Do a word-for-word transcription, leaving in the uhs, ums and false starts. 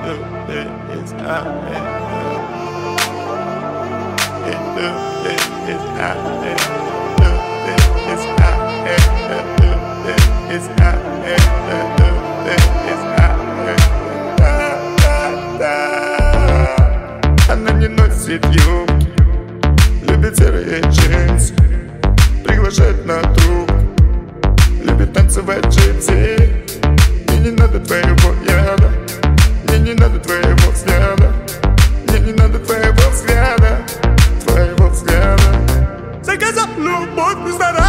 It's out there. It's out there. It's out there. It's out there. Она не носит юбки, любит серые джинсы, приглашает на трубку, любит танцевать джипси. Мне не надо твоего яда, мне не надо твоего взгляда, мне не надо твоего взгляда, твоего взгляда. Заказал любовь без дара.